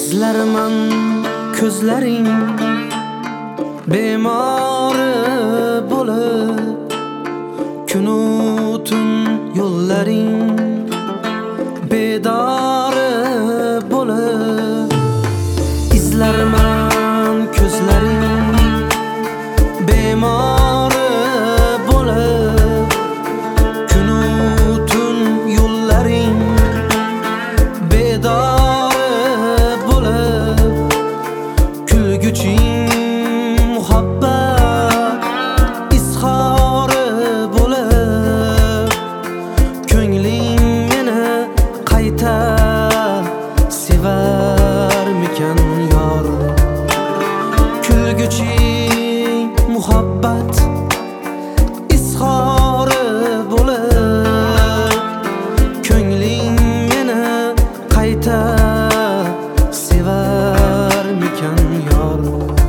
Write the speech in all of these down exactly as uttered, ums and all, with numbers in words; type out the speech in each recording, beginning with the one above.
izlarman ko'zlaring bemori bo'lib, kunu tun yo'llaring bedori bo'lib, izlarman ko'zlaring bemori bo'lib, kunu tun yo'llaring bedori bo'lib, kulguching muhabbat izhori bo'lib, ko'ngling meni qayta sevarmikan yor. Kulguching muhabbat izhori bo'lib, ko'ngling meni qayta sevarmikan yor.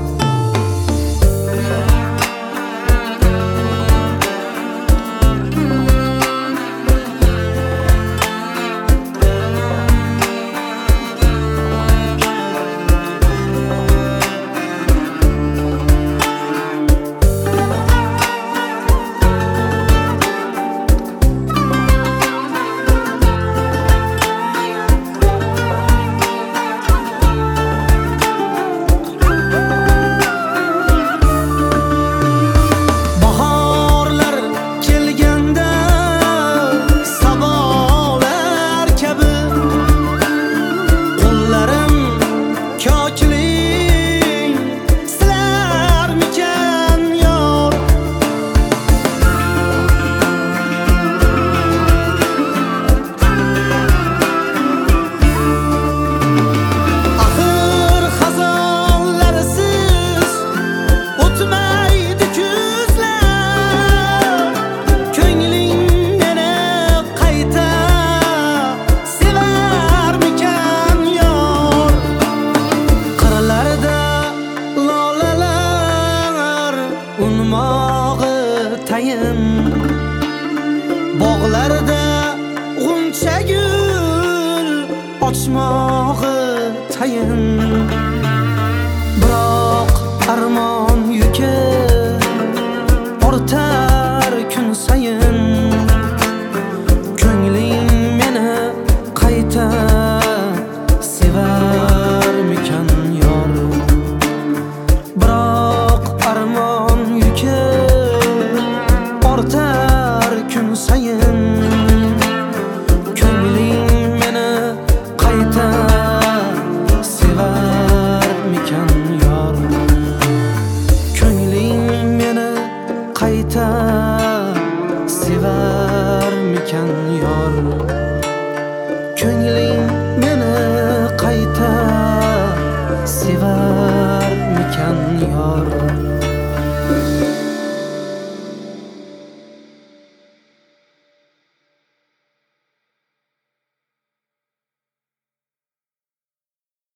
Bog'larda g'uncha gul ochmog'i tayin, biroq armon yuki ortar kun sayin. Ko'ngling meni qayta sevarmikan yor. Biroq armon yuki ortar kun sayin. Ko'ngling meni qayta sevarmikan yor. Ko'ngling meni qayta sevarmikan yor. Ko'ngling